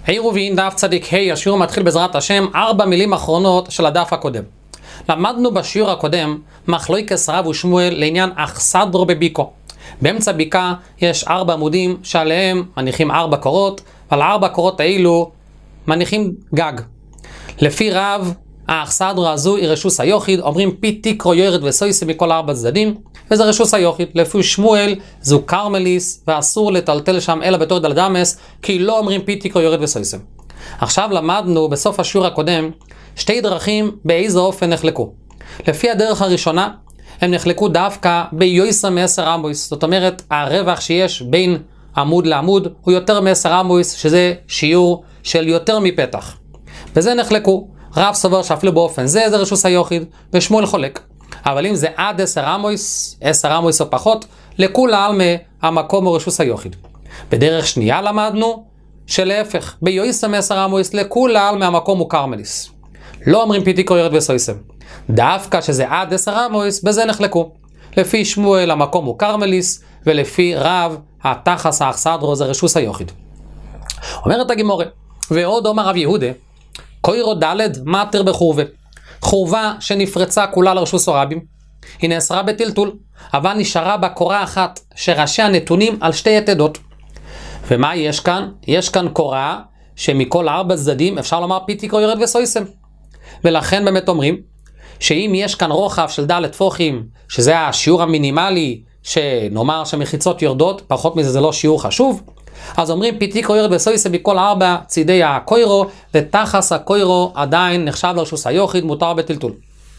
עירובין דף צדיק ה', השיעור מתחיל בעזרת השם 4 מילים אחרונות של הדף הקודם. למדנו בשיעור הקודם מחלוקת רב ושמואל לעניין אכסדרו בביקו. באמצע ביקה יש 4 עמודים שעליהם מניחים 4 קורות, ועל 4 קורות האלו מניחים גג. לפי רב, האכסדרו הזו היא רשוס היוחיד, אומרים פי תיקרו יורד וסויסה מכל 4 צדדים, וזה רשוס היוחיד. לפי שמואל זו קרמליס, ואסור לטלטל שם אלא בתור דלדמס, כי לא אומרים פי תיקרו יורד וסויסה. עכשיו למדנו בסוף השיעור הקודם 2 דרכים באיזה אופן נחלקו. לפי הדרך הראשונה, הם נחלקו דווקא ביויסה מ10 עמויס, זאת אומרת הרווח שיש בין עמוד לעמוד הוא יותר מ10 עמויס, שזה שיעור של יותר מפתח. וזה נחלקו. רב סובר שאפילו באופן זה רשוס היוחיד, ושמואל חולק. אבל אם זה עד 10 עמויס, 10 עמויס או פחות, לכולה על המקום הוא רשוס היוחיד. בדרך שנייה למדנו שלהפך, ביויסה מ10 עמויס לכולה על המקום הוא קרמליס. לא אומרים פי תיקרו יורד וסויסם. דווקא שזה עד 10 עמויס, בזה נחלקו. לפי שמואל המקום הוא קרמליס, ולפי רב התחס האכסדרו זה רשוס היוחיד. אומרת הגמורה, ועוד אומר רב יהודה, קוירו דלת מטר בחורבה. חורבה שנפרצה כולה לרשוס הרבים. היא נאסרה בטלטול, אבל נשארה בה קורה אחת שראשי הנתונים על 2 יתדות. ומה יש כאן? יש כאן קורה שמכל 4 צדדים אפשר לומר פי תיקרו יורד וסויסם. ולכן באמת אומרים שאם יש כאן רוחב של ד' פוחים, שזה השיעור המינימלי שנאמר שמחיצות יורדות, פחות מזה זה לא שיעור חשוב, אז אומרים פי תיקרו יורד וסויסם בכל 4 צידי הקוירו, ותחס הקוירו עדיין נחשב לרשוס היוחיד, מותר בטלטול.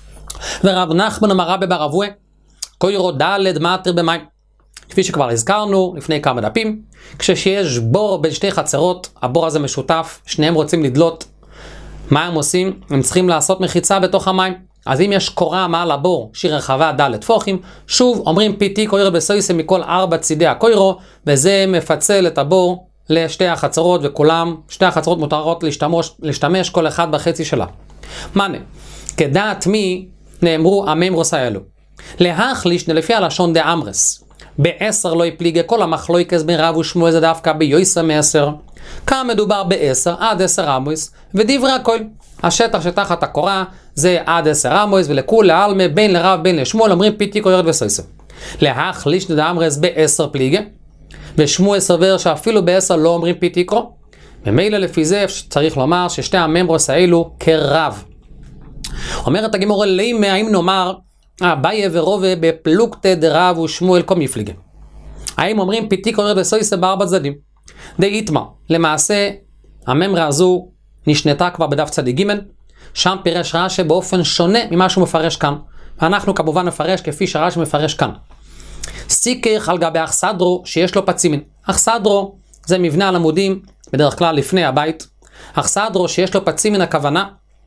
ורב נחמן אמר רבי בר אבוה, קוירו ד' מטר במים. כפי שכבר הזכרנו לפני כמה דפים, כשיש בור בין 2 חצרות, הבור הזה משותף, שניהם רוצים לדלות, מה הם עושים? הם צריכים לעשות מחיצה בתוך המים. אז אם יש קורה מעל הבור שהיא רחבה ד' פוחים, שוב אומרים פי תיקרו יורד וסויסם מכל 4 צידי הקוירו, וזה מפצל את הבור ל2 החצרות, וכולם 2 החצרות מותרות להשתמש כל אחד בחצי שלה. מנה, כדעת מי נאמרו הממרוס האלו? להחליש לפי הלשון דאמרס. ב10 לא יפליגה כל המחלוקת בין רב ושמואל זה דווקא ביויסה מ10. כאן מדובר ב10 עד 10 עמויס, ודברי הכל. השטח שתחת הקורה זה עד 10 עמויס, ולכולה עלמה בין לרב בין לשמואל אומרים פי תיקרו יורד וסויסם. להחליש דאמרס ב10 פליגה, ושמואל סובר שאפילו ב10 לא אומרים פי תיקרו. ממילא לפי זה צריך לומר ששתי הממרוס האלו כרב. אומרת הגמורה לימה, האם נאמר אביי ורובה בפלוגתא דרב ושמואל כה מפליגה? האם אומרים פי תיקרו יורד וסויסם ב4 צדדים? דאיתמר, למעשה הממרה הזו נשנתה כבר בדף צדיק ג', שם פירש רש"י באופן שונה ממה שהוא מפרש כאן. אנחנו כמובן נפרש כפי שרש"י מפרש כאן. סיכך על גבי אכסדרו שיש לו פצימין. אכסדרו זה מבנה על עמודים, בדרך כלל לפני הבית. אכסדרו שיש לו פצימין, הכוונה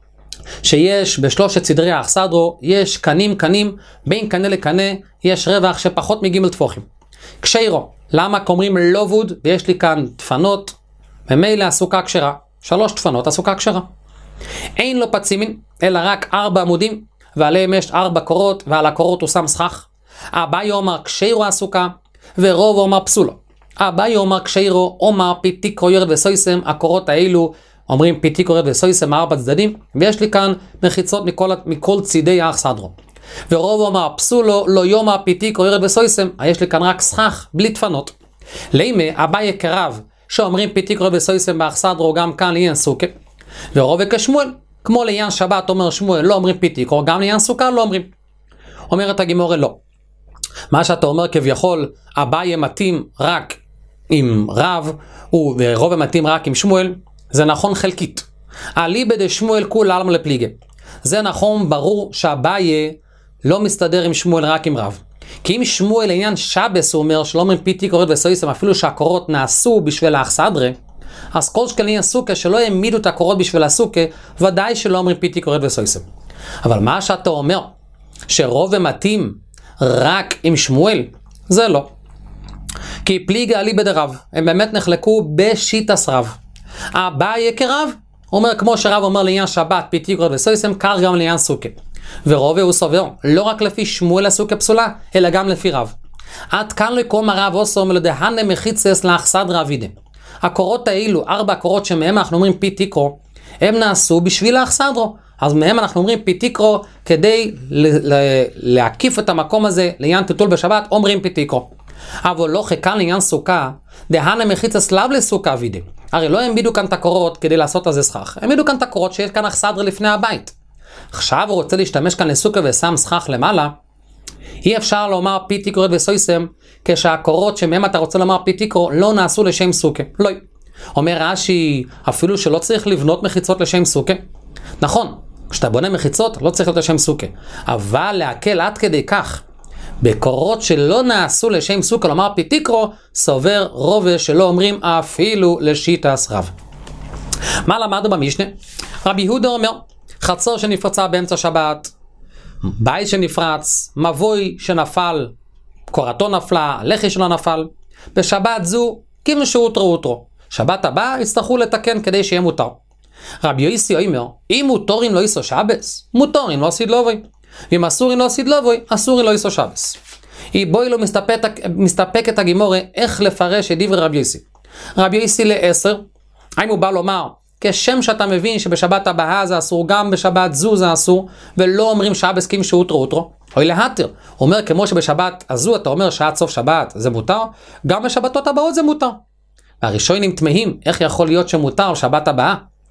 שיש בשלושת סדרי האכסדרו, יש קנים, בין קנה לקנה יש רווח שפחות מג' טפוחים. קשיירו, למה אומרים לא ווד ויש לי כאן דפנות, ממילא הסוכה כשרה, 3 דפנות הסוכה כשרה. אין לו פצימין, אלא רק 4 עמודים, ועליהם יש 4 קורות, ועל הקורות הוא שם סכך. אביי אומר קשיירו הסוכה, ורוב אומר פסולו. אביי אומר קשיירו, אומר פי תיקרו יורד וסויסם, הקורות האלו אומרים פי תיקרו יורד וסויסם 4 צדדים, ויש לי כאן מחיצות מכל צידי האכסדרו. ורוב אומר פסולו, לא יאמר פי תיקרו יורד וסויסם, יש לי כאן רק סכך בלי דפנות. לימה אביי כרב שאומרים פי תיקרו יורד וסויסם באכסדרו גם כאן לעניין סוכה, ורוב כשמואל, כמו לעניין שבת אומר שמואל לא אומרים פי תיקרו, גם לעניין סוכה לא אומרים. אומרת הגמורה לא. מה שאתה אומר כביכול אביי מתאים רק עם רב ורוב מתאים רק עם שמואל, זה נכון חלקית. אליבא דשמואל כולה עלמא לפליגה. זה נכון, ברור שאביי לא מסתדר עם שמואל רק עם רב. כי אם שמואל לעניין שבס הוא אומר שלא אומרים פי תיקרו יורד וסויסם אפילו שהקורות נעשו בשביל האכסדרה, אז כל שקלין הסוכה שלא העמידו את הקורות בשביל הסוכה, ודאי שלא אומרים פי תיקרו יורד וסויסם. אבל מה שאתה אומר שרוב מתאים רק עם שמואל, זה לא. כי פליגה אליבא דרב, הם באמת נחלקו בשיטס רב. אביי כרב אומר כמו שרב אומר לעניין שבת פי תיקרו יורד וסויסם, כך גם לעניין סוכה. ורובה הוא סובר לא רק לפי שמואל הסוכה פסולה, אלא גם לפי רב. עד כאן לקום הרב אוסו מלדהנה מחיצס לאכסדרה אבידה. הקורות האלו, 4 הקורות שמהם אנחנו אומרים פי תיקרו, הם נעשו בשביל האכסדרו. אז מהם אנחנו אומרים פי תיקרו, כדי להקיף את המקום הזה לעניין טלטול בשבת, אומרים פי תיקרו. אבל לא כאן לעניין סוכה, דהנה מחיצה סלב לסוכה וידי. הרי לא העמידו כאן את הקורות כדי לעשות איזה סכך, העמידו כאן את הקורות שיש כאן אכסדרה לפני הבית. עכשיו הוא רוצה להשתמש כאן לסוכה ושם סכך למעלה, אי אפשר לומר פי תיקרו וסויסם, כשהקורות שמהם אתה רוצה לומר פי תיקרו לא נעשו לשם סוכה. לא. אומר רש"י, אפילו שלא צריך לבנות מחיצות לשם סוכה. נכון, כשאתה בונה מחיצות לא צריך להיות לשם סוכה. אבל להקל עד כדי כך, בקורות שלא נעשו לשם סוכה, לומר פי תיקרו, סובר רובה שלא אומרים אפילו לשיטס רב. מה למדנו במשנה? רבי יהודה אומר, חצר שנפרצה באמצע שבת, בית שנפרץ, מבוי שנפל, קורתו נפלה, לחי שלו נפל, בשבת זו כיוון שאותרו. שבת הבאה יצטרכו לתקן כדי שיהיה מותר. רבי יוסי אומר, אם מותורין לא יסו שבס, מותורין לא סידלובוי. ואם אסורין לא סידלובוי, אסורין לא יסו שבס. בואי לא מסתפקת הגימורה איך לפרש את דברי רבי יוסי. רבי יוסי ל10, האם הוא בא לומר, כשם שאתה מבין שבשבת הבאה זה אסור, גם בשבת זו זה אסור, ולא אומרים שבס כיוון שאותרו. אוי להתר, הוא אומר כמו שבשבת הזו אתה אומר שעד סוף שבת זה מותר, גם בשבתות הבאות זה מותר. והראשונים תמהים איך יכול להיות שמותר בשבת הבאה.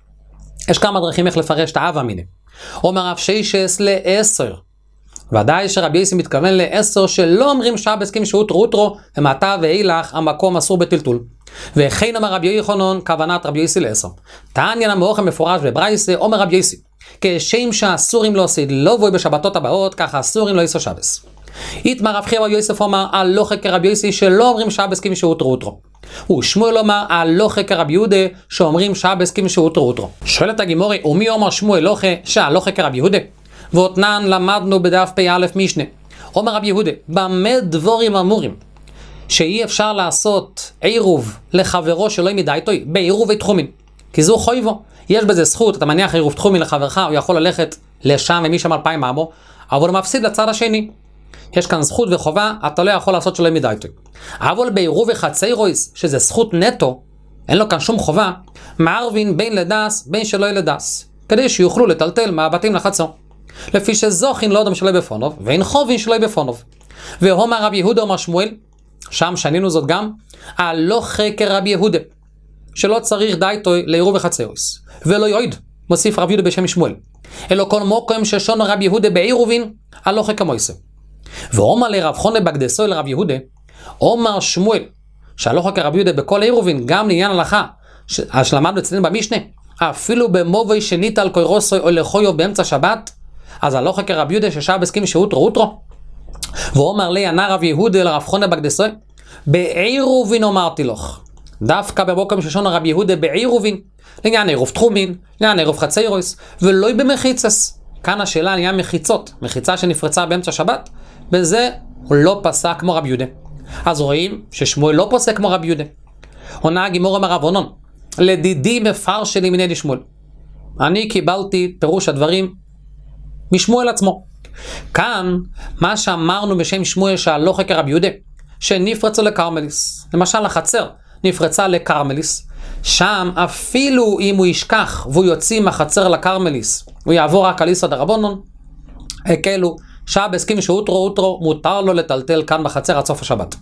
יש כמה דרכים איך לפרש את האב אמינה. אומר רב שיישס ל10. ודאי שרבי יוסי מתכוון ל10 שלא אומרים שבס כיוון שאותרו, ומעתה ואילך המקום אסור בטלטול. וכן אמר רבי יוחנן כוונת רבי יוסי ל10. תעניין המאוכל מפורש בברייסה, אומר רבי יוסי, כשם שהאסורים לא סדלובוי בשבתות הבאות, ככה האסורים לא יסו שבס. איתמר רב חייא יוסף אומר, הלוכה כרבי יוסי שלא אומרים שבס כיוון שאותרו. ושמואל אומר, הלוכה כרבי יהודה שאומרים שבס כיוון שאותרו. שואלת הגימורי, ומי אומר שמואל לוכה שהלוכה כרבי יהודה? ואותנן למדנו בדף פ"א משנה. אומר רבי יהודה, במה דבורים אמורים? שאי אפשר לעשות עירוב לחברו שלא ימידה איתו, בעירוב תחומין. כי זו חויבו. יש בזה זכות, אתה מניח עירוב תחומין לחברך, הוא יכול ללכת לשם ומשם 2,000 אמו, אבל הוא מפסיד לצד השני. יש כאן זכות וחובה, אתה לא יכול לעשות שלא ימידה איתו. אבל בעירוב חציירויס, שזה זכות נטו, אין לו כאן שום חובה, מערבין בין לדס, בין שלא לדס, כדי שיוכלו לטלטל מהבתים לחצר. לפי שזוכין לא אדם שלא בפונוב, ואין חובין שלא בפונוב. והומר רבי יהודה אומר שמואל, שם שנינו זאת גם, הלוכה כרבי יהודה, שלא צריך דייטוי לעירוב וחציירויס, ולא יויד, מוסיף רבי יהודה בשם שמואל, אלא כל מוקם ששונו רבי יהודה בעירובין, הלוכה כמויסה. ואומר לרב חונה בקדסו לרב יהודה, אומר שמואל, שהלוכה כרבי יהודה בכל העירובין, גם לעניין הלכה, שלמדנו אצלנו במשנה, אפילו במובוי שנית על קוירוסוי או לחויו באמצע שבת, אז הלוכה כרבי יהודה ששבס כיוון שאותרו. ואומר לי ענה רב יהודה לרב חונה בקדסו, בעירובין אמרתי לך, דווקא במוקם ששונו רבי יהודה בעירובין, לעניין עירוב תחומין, לעניין עירוב חציירויס, ולא במחיצס. כאן השאלה לעניין מחיצות, מחיצה שנפרצה באמצע שבת, בזה הוא לא פסק כמו רבי יהודה. אז רואים ששמואל לא פוסק כמו רבי יהודה. עונה הגימור אמר רב אונון, לדידי מפרש לי מני שמואל. אני קיבלתי פירוש הדברים משמואל עצמו. כאן מה שאמרנו בשם שמואל שהלוכה כרבי יהודה, שנפרצו לקרמליס. למשל החצר נפרצה לקרמליס, שם אפילו אם הוא ישכח והוא יוציא מהחצר לקרמליס, הוא יעבור רק על איסא דרבנן, הקלו, שבס כיוון שאותרו מותר לו לטלטל כאן בחצר עד סוף השבת.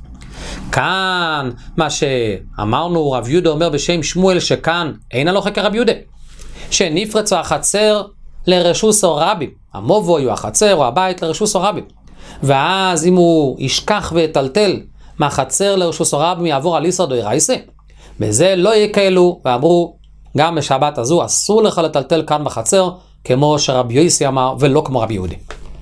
כאן מה שאמרנו רב יהודה אומר בשם שמואל שכאן אין הלוכה כרבי יהודה, שנפרצו החצר לרשוסו רבים, המובוי או החצר או הבית לרשוסו רבים, ואז אם הוא ישכח וטלטל מהחצר לרשוסו רבים יעבור על איסא דאורייסה, בזה לא יקלו, ואמרו גם בשבת הזו אסור לך לטלטל כאן בחצר כמו שרבי יוסי אמר ולא כמו רבי יהודה.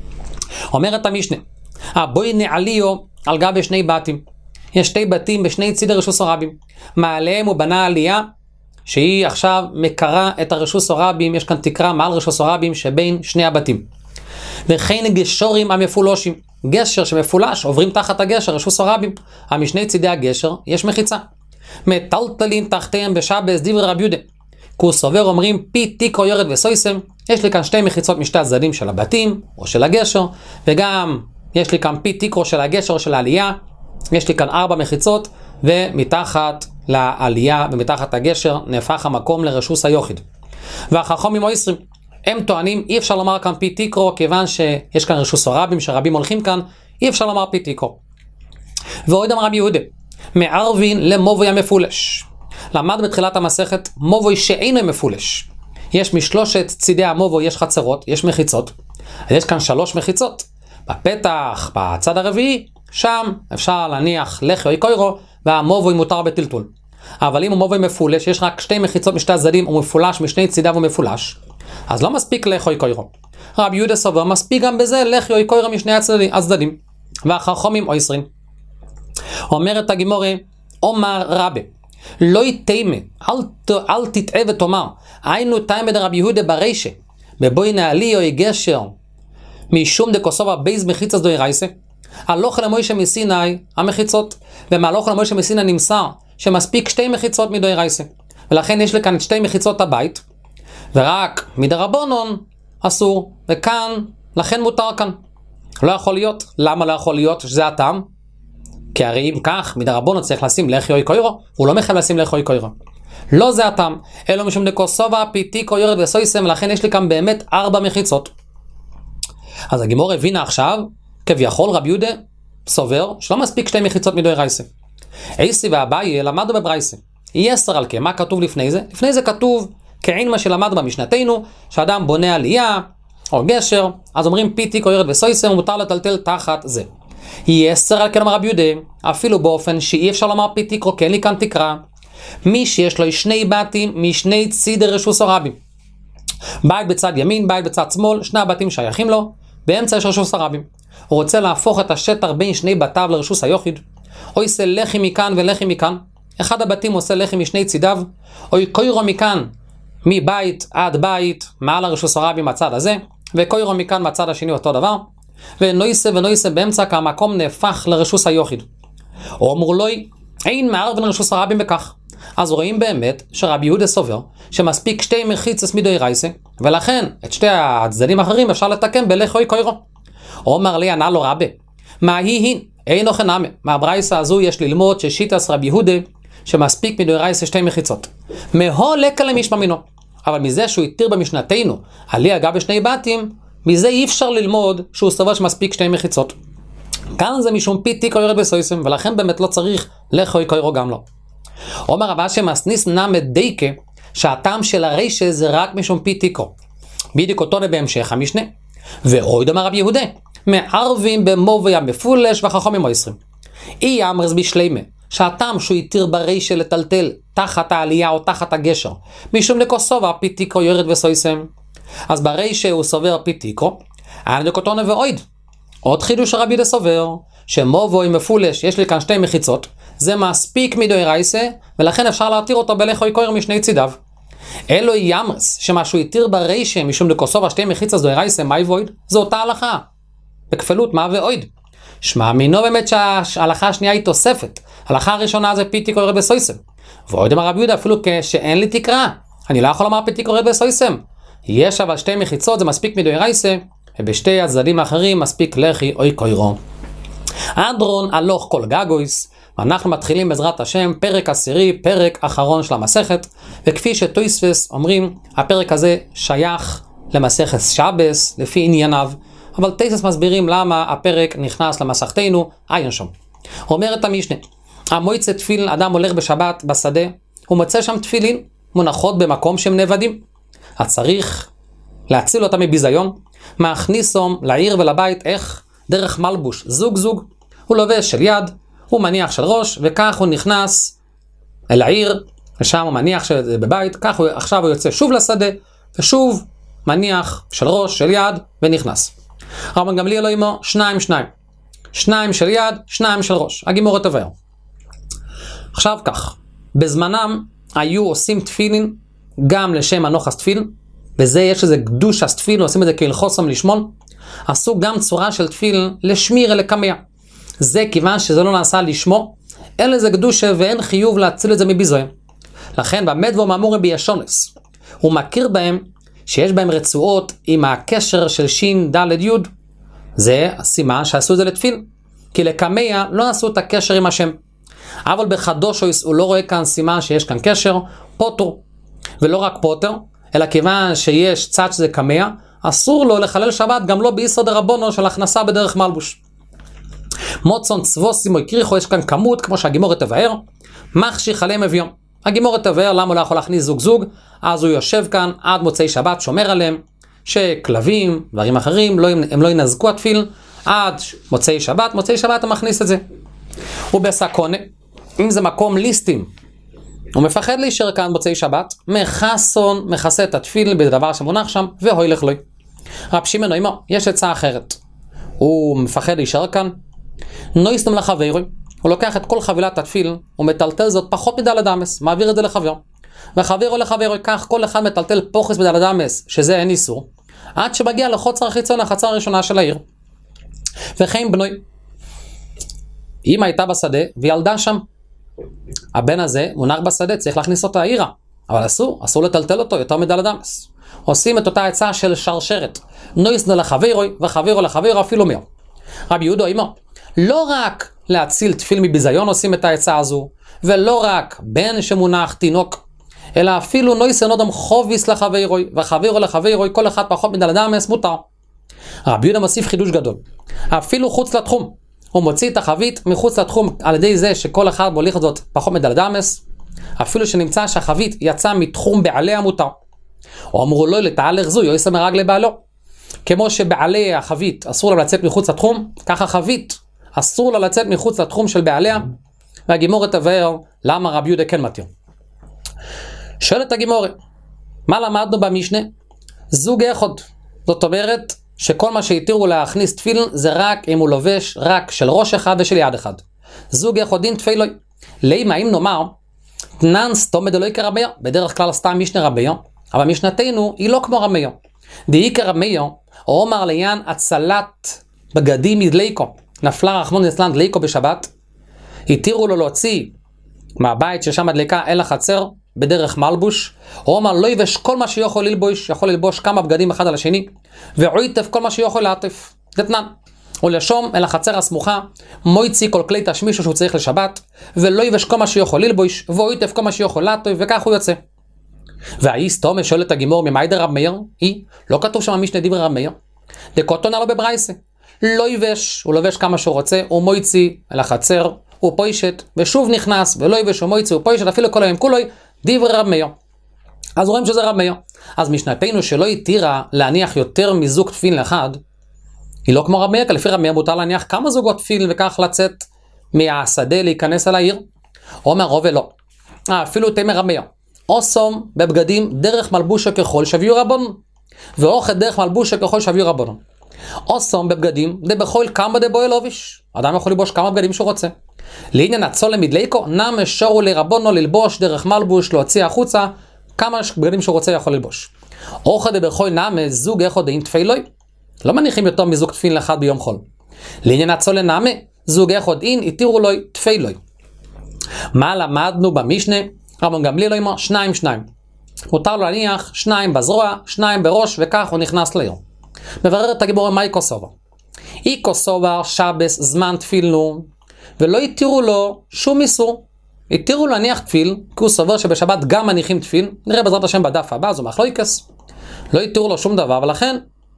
אומרת המשנה, בואי נעליו על גבי שני בתים, יש 2 בתים בשני צידי רשוסו רבים, מעליהם הוא בנה עלייה שהיא עכשיו מקרה את הרשוסו רבים, יש כאן תקרה מעל רשוסו רבים שבין שני הבתים, וכן גשורים המפולושים, גשר שמפולש עוברים תחת הגשר רשוסו רבים, משני צידי הגשר יש מחיצה, מטלטלים תחתיהם בשבס דברי רבי יהודה, כו סובר אומרים פי תיקו יורד וסויסם, יש לי כאן 2 מחיצות משתי הצדדים של הבתים או של הגשר, וגם יש לי כאן פי תיקו של הגשר או של העלייה, יש לי כאן 4 מחיצות, ומתחת לעלייה ומתחת הגשר נהפך המקום לרשוס היוחיד. והחכמים אויסרים, הם טוענים אי אפשר לומר כאן פי תיקרו, כיוון שיש כאן רשוס הרבים שרבים הולכים כאן, אי אפשר לומר פי תיקרו. ועוד אמר רבי יהודה, מערבין למובוי המפולש. למד בתחילת המסכת מובוי שאינו מפולש. יש משלושת צידי המובוי, יש חצרות, יש מחיצות. אז יש כאן 3 מחיצות. בפתח, בצד הרביעי, שם אפשר להניח לחי או קוירו, והמובוי מותר בטלטול. אבל אם הוא מובוי מפולש, יש רק 2 מחיצות משתי הצדדים, הוא מפולש משני צידיו ומפולש, אז לא מספיק לחי או קוירו. רבי יהודה סובר, מספיק גם בזה לחי או קוירו משני הצדדים. והחכמים אויסרים. אומרת הגמורה, אומר רבי, לא יתאמה, אל תטעה ותאמר, היינו תאמה דרבי יהודה ברישה, בבוי נעלי או גשר, משום דקוסובה בייז מחיצת דוי רייסה, הלוך למוישה מסיני המחיצות, ומהלוך למוישה מסיני נמסר שמספיק 2 מחיצות מדוי רייסה, ולכן יש לכאן 2 מחיצות הבית, ורק מדרבנון אסור, וכאן, לכן מותר כאן. לא יכול להיות. למה לא יכול להיות? שזה הטעם. כי הרי אם כך, מדרבנון צריך לשים לחי או קוירו, הוא לא מחייב לשים לחי או קוירו. לא זה הטעם, אלא משום דקוסובה פיתיקו יורד וסויסם, ולכן יש לי כאן באמת 4 מחיצות. אז הגמור הבינה עכשיו, כביכול רבי יהודה סובר שלא מספיק 2 מחיצות מדוי רייסה. אייסי ואביי למדו בברייסה. יסר על מה כתוב לפני זה? לפני זה כתוב כעין מה שלמד במשנתנו, שאדם בונה עלייה או גשר, אז אומרים פיתיקו יורד וסויסם, מותר לטלטל תחת זה. יסר על אמר רבי יהודה, אפילו באופן שאי אפשר לומר פיתיקו, כי אין לי כאן תקרה. מי שיש לו 2 בתים משני צידי רשוס הרבים. בית בצד ימין, בית בצד שמאל, 2 הבתים שייכים לו, באמצע יש רשוס הרבים. הוא רוצה להפוך את השטח בין 2 בתיו לרשוס היוחיד, או יעשה לחי מכאן ולחי מכאן. אחד הבתים עושה לחי משני צידיו, או יקוירו מכאן, מבית עד בית, מעל הרשוס הרבים מהצד הזה, וקוירו מכאן מהצד השני אותו דבר, ונויסה באמצע, כי המקום נהפך לרשוס היוחיד. או אמרו לוי, אין מערב בין רשוס הרבים בכך. אז רואים באמת שרבי יהודה סובר שמספיק 2 מחיצות מדוי רייסה, ולכן את 2 הצדדים האחרים אפשר לתקן בלחי או קוירו. אומר לי ענה לו רבי, מה היא? אין אוכן נמי. מהברייסה הזו יש ללמוד ששיטת רבי יהודה שמספיק מדוי רייסה 2 מחיצות. מהו לקה למשמע מינו. אבל מזה שהוא התיר במשנתנו עלי אגב 2 בתים, מזה אי אפשר ללמוד שהוא סובר שמספיק 2 מחיצות. כאן זה משום פיתיקו יורד וסויסם, ולכן באמת לא צריך לחי או קוירו גם לא. אומר רב אשי מסניס נמד דייקה, שהטעם של הרישה זה רק משום פיתיקו. בדיוק אותו בהמשך המשנה. ועוד אמר רבי יהודה, מערבים במובוי המפולש והחכמים אויסרים. אי אמרס בשלימה, שהטעם שהוא יתיר ברישה לטלטל תחת העלייה או תחת הגשר, משום לקוסובה פיתיקו יורד וסויסם. אז ברישה הוא סובר פיתיקו, הנקוטונה ועוד. עוד חידוש רבי יהודה סובר, שמובוי מפולש יש לי כאן 2 מחיצות, זה מספיק מדוי רייסה, ולכן אפשר להתיר אותו בלחי או קוירו משני צידיו. אלו ימרס, שמה שהוא יתיר ברישה משום לקוסובה 2 מחיצות דוי רייסה, מה יבויד? זו אותה הלכה. בכפלות מה ועוד. שמע מינו באמת שההלכה השנייה היא תוספת. ההלכה הראשונה זה פיתיקו יורד וסויסם. ועוד אמר רבי יהודה, אפילו כשאין לי תקרה, אני לא יכול לומר פיתיקו יורד וסויסם. יש אבל 2 מחיצות, זה מספיק מדוי רייסה, ובשתי הצדדים האחרים מספיק לחי או קוירו. אדרון הלוך כל גגויס, ואנחנו מתחילים בעזרת השם פרק 10, פרק אחרון של המסכת, וכפי שטויספס אומרים, הפרק הזה שייך למסכת שבס, לפי ענייניו, אבל טויספס מסבירים למה הפרק נכנס למסכתנו, עיין שם. אומרת המשנה, המועצת תפילין, אדם הולך בשבת בשדה, הוא מוצא שם תפילין, מונחות במקום שהם נבדים. אז צריך להציל אותם מביזיון, מכניסום לעיר ולבית, איך? דרך מלבוש, זוג זוג, הוא לובש של יד, הוא מניח של ראש, וכך הוא נכנס אל העיר, ושם הוא מניח בבית, כך עכשיו הוא יוצא שוב לשדה, ושוב מניח של ראש, של יד, ונכנס. רבן גמליאל עמו 2 2 של יד, 2 של ראש, הגימור תבהר. עכשיו כך, בזמנם היו עושים תפילין, גם לשם הנוחס תפילין, וזה יש איזה קדוש תפילין, עושים את זה כהלכוסם לשמון, עשו גם צורה של תפילין לשמיר לקמיה. זה כיוון שזה לא נעשה לשמו, אין לזה קדושה ואין חיוב להציל את זה מביזוין. לכן במדבור מאמורים בישונס, הוא מכיר בהם שיש בהם רצועות עם הקשר של שין ד' י', זה הסימן שעשו את זה לתפילין. כי לקמיה לא עשו את הקשר עם השם. אבל בחדושויס הוא לא רואה כאן סימן שיש כאן קשר, פוטר. ולא רק פוטר, אלא כיוון שיש צד שזה קמע, אסור לו לחלל שבת גם לא ביסוד הרבונו של הכנסה בדרך מלבוש. מוצון צבוסימו יקריחו, יש כאן כמות, כמו שהגימורת תבהר, מחשיך עליהם אביום. הגימורת תבהר למה הוא לא יכול להכניס זוג זוג, אז הוא יושב כאן עד מוצאי שבת, שומר עליהם, שכלבים, דברים אחרים, הם לא ינזקו התפיל, עד מוצאי שבת הוא מכניס את זה. הוא בסקונה, אם זה מקום ליסטים, הוא מפחד להישאר כאן מוצאי שבת, מחסון, מכסה את התפיל בדבר שמונח שם, והוילך לו. רב שמעון אומר, יש עצה אחרת. הוא מפחד להישאר כאן, נויסתם לחברו, הוא לוקח את כל חבילת התפיל, הוא מטלטל זאת פחות מדלת אמס, מעביר את זה לחבר. וחברו לחברו, כך כל אחד מטלטל פוחס בדלת אמס, שזה אין איסור, עד שמגיע לחוצר החיצון, החצר הראשונה של העיר. וכן בנוי, אמא הייתה בשדה, וילדה שם. הבן הזה מונח בשדה, צריך להכניס אותו העירה, אבל אסור לטלטל אותו יותר מדלת אמס. עושים את אותה עצה של שרשרת, נויסנו לחברו, וחברו לחברו אפילו מר. רבי יהודה אומר, לא רק להציל תפיל מביזיון עושים את העצה הזו, ולא רק בן שמונח תינוק, אלא אפילו נויסן אודם חוביס לחברו, וחברו לחברו, כל אחד פחות מדלת אמס מותר. רבי יהודה מוסיף חידוש גדול, אפילו חוץ לתחום, הוא מוציא את החבית מחוץ לתחום על ידי זה שכל אחד מוליך זאת פחות מדלת אמס, אפילו שנמצא שהחבית יצא מתחום בעלי המותר. או אמרו לו לתהלך זו, יויסה מרג לבעלו. כמו שבעלי החבית אסור לה לצאת מחוץ לתחום, ככה חבית אסור לה לצאת מחוץ לתחום של בעליה, והגימורת תבהר למה רבי יהודה כן מתיר. שואלת הגימורת, מה למדנו במשנה? זוג אחד. זאת אומרת שכל מה שהתירו להכניס תפילין זה רק אם הוא לובש רק של ראש אחד ושל יד אחד. זוג יחודין תפילוי. לימה אם נאמר, תנן סתום דלוי כרבייה, בדרך כלל סתם משנה רבייה, אבל משנתנו היא לא כמו רמייה. דהי כרמייה, או אומר לעניין הצלת בגדים מדליקו, נפלה רחמון ליצלן דליקו בשבת, התירו לו להוציא מהבית ששם הדליקה אל החצר, בדרך מלבוש, או אומר לא יבש כל מה שיכול ללבוש, יכול ללבוש כמה בגדים אחד על השני, ועויטף כל מה שיכול לעטף, דתנן. ולשום אל החצר הסמוכה, מויצי כל כלי תשמישו שהוא צריך לשבת, ולא יבש כל מה שיכול ללבוש, ועויטף כל מה שיכול לעטף, וכך הוא יוצא. והאיסתום שואל את הגימור ממאי דרב מאיר, לא כתוב שם משנה דברי רב מאיר, דקוטון עלו בברייסה, לא יבש, הוא לובש כמה שהוא רוצה, הוא מויצי אל החצר, הוא פוישת, ושוב נכנס, ולא יבש, הוא מויצי, הוא פוישת, אפילו כל היום כולוי, דברי רב מאיר. אז רואים שזה רב מאיר. אז משנתנו שלא התירה להניח יותר מזוג תפילין אחד, היא לא כמו רב מאיר, כי לפי רב מאיר מותר להניח כמה זוגות תפילין וכך לצאת מהשדה להיכנס אל העיר. אומר רובה לא. אפילו תמר רב מאיר. אוסום בבגדים דרך מלבושה ככל שביו רבון. ואוכת דרך מלבושה ככל שביו רבון. אוסום בבגדים דבכל כמה דבוי לוביש. אדם יכול לבוש כמה בגדים שהוא רוצה. לעניין הצולם מדליקו, נם שורו לרבונו ללבוש דרך מלבוש, להוציא החוצה, כמה בגדים שהוא רוצה יכול ללבוש. אוכל דבכל נם זוג אחד דין תפילוי, לא מניחים יותר מזוג תפילין אחד ביום חול. לעניין הצולם נם זוג אחד דין התירו לו תפילוי. מה למדנו במשנה? רבן גמליאל אומר 2 2. מותר לו להניח 2 בזרוע, 2 בראש, וכך הוא נכנס לעיר. מברר את הגימורה מהי כוסובה. אי כוסובה שבס זמן תפילנו, ולא התירו לו שום איסור. התירו לו להניח תפיל, כי הוא סובר שבשבת גם מניחים תפיל, נראה בעזרת השם בדף הבא, זו מחלוקס. לא התירו לו שום דבר, ולכן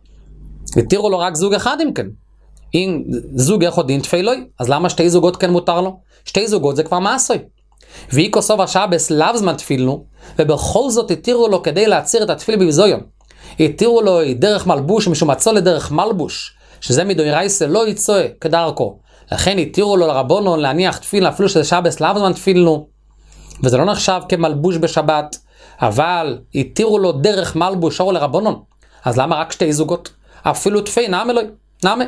התירו לו רק זוג אחד אם כן. אם זוג אחד דין תפילוי, אז למה 2 זוגות כן מותר לו? 2 זוגות זה כבר מעשוי. ואי כוסובה שבס לאו זמן תפילנו, ובכל זאת התירו לו כדי להציר את התפיל בבזויון. התירו לו דרך מלבוש, משום מצוא לדרך מלבוש, שזה מדוירייסה לא יצואה כדרכו. לכן התירו לו לרבונו להניח תפיל, אפילו שזה שבס לאו זמן תפילנו, וזה לא נחשב כמלבוש בשבת, אבל התירו לו דרך מלבוש אור לרבונון. אז למה רק 2 זוגות? אפילו תפי נעמה לא, נעמה.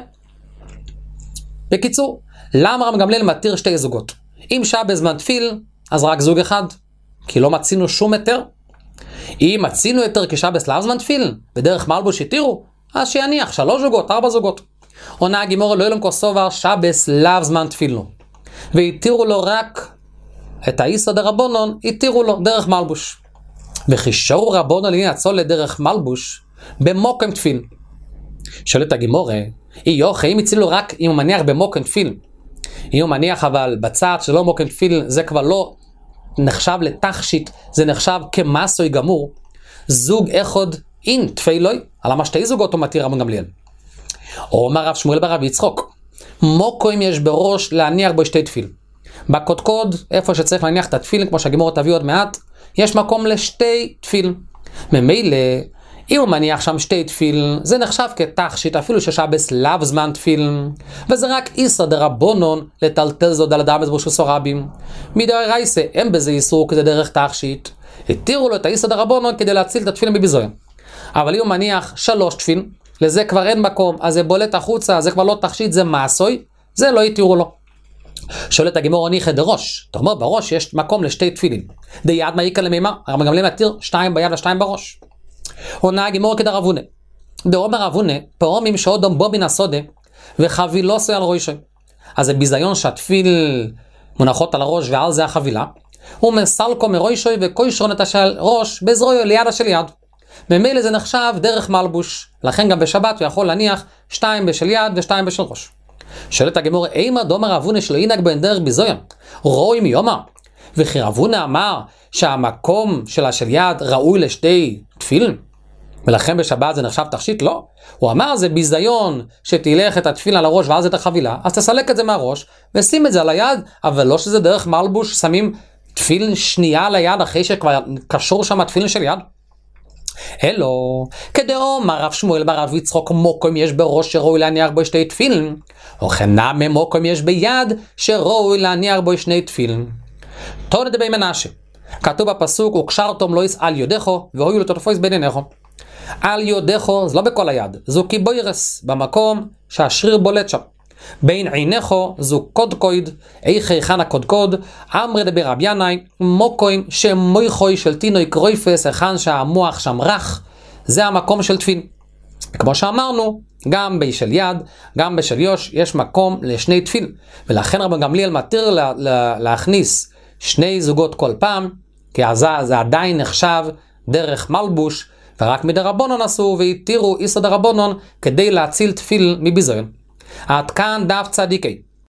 בקיצור, למה רב גמליאל מתיר 2 זוגות? אם שבס זמן תפיל, אז רק זוג אחד, כי לא מצינו שום היתר. אם מצינו היתר כשבס לאו זמן תפיל, בדרך מלבוש התירו, אז שיניח 3 זוגות, 4 זוגות. עונה הגימורה לא ילום כוסובר שבס לאו זמן תפילנו. והתירו לו רק את האיסא דרבנן, התירו לו דרך מלבוש. וחישור רבנן לעניין לדרך מלבוש במוקם תפיל. שואלת הגימורה, אם הצילו רק אם הוא מניח במוקם תפיל, אם הוא מניח אבל בצד שלא מוקם תפילין, זה כבר לא נחשב לתכשיט, זה נחשב כמסוי גמור. זוג אחד אין תפילוי, על מה שתי זוגות הוא מתיר רבן גמליאל. אומר רב שמואל ברב יצחוק, מוקם יש בראש להניח בו שתי תפיל. בקודקוד, איפה שצריך להניח את התפילין, כמו שהגמרא תביא עוד מעט, יש מקום לשתי תפילין. ממילא, אם הוא מניח שם שתי תפילין, זה נחשב כתכשיט, אפילו ששבס לאו זמן תפילין, וזה רק איסר דרבנון לטלטל זאת על אדם ברשוס רבים. מדאורייתא אין בזה איסור כזה דרך תכשיט, התירו לו את האיסר דרבנון כדי להציל את התפילין בביזוין. אבל אם הוא מניח 3 תפילין, לזה כבר אין מקום, אז זה בולט החוצה, זה כבר לא תכשיט, זה מעשוי, זה לא התירו לו. שואלת הגמרא ניחא דראש, אתה אומר בראש יש מקום לשתי תפילין. דיד מעיקא למימה, רבן גמליאל מתיר 2 ביד ו2 בראש. עונה הגמרא כדרב הונא. דאמר רב הונא, פעמים שאודום בו מן הסודה, וחבילוסו על ראשו. אז זה ביזיון שהתפיל מונחות על הראש ועל זה החבילה, הוא מסלקו מראשו וקוישרון את הראש בזרועו ליד של יד. ממילא זה נחשב דרך מלבוש, לכן גם בשבת הוא יכול להניח 2 בשל יד ו2 בשל ראש. שואלת הגמרא, אימה דאמר רב הונא שלא ינהג בהן דרך ביזיון, ראוי מיומא, וכי רב הונא אמר שהמקום של יד ראוי לשתי תפילין, ולכן בשבת זה נחשב תכשיט? לא. הוא אמר זה ביזיון שתלך את התפילין על הראש ואז את החבילה, אז תסלק את זה מהראש ושים את זה על היד, אבל לא שזה דרך מלבוש, שמים תפילין שנייה על היד אחרי שכבר קשור שם התפילין של יד. אלו, כדאמר רב שמואל ברב יצחוק, מוקם יש בראש שראוי להניח בו שתי תפילין, וכנמי מוקם יש ביד שראוי להניח בו שני תפילין. תורת דבי מנשה, כתוב בפסוק, וקשרתם לויס על יודכו, והויו לטוטפויס בין עיניכו. על יודכו, זה לא בכל היד, זו קיבוירס, במקום שהשריר בולט שם. בין עיניכו, זו קודקויד, איכי חנה קודקוד, אמרי דבי רב ינאי, מוקוים שמויכוי של תינוי קרויפס, היכן שהמוח שם רך, זה המקום של תפילין. כמו שאמרנו, גם בשל יד, גם בשל יוש, יש מקום לשני תפילין, ולכן רבן גמליאל מתיר להכניס 2 זוגות כל פעם, כי זה עדיין נחשב דרך מלבוש, ורק מדרבנון עשו והתירו איסור דרבנון כדי להציל תפילין מביזיון. עד כאן דף צדיקי.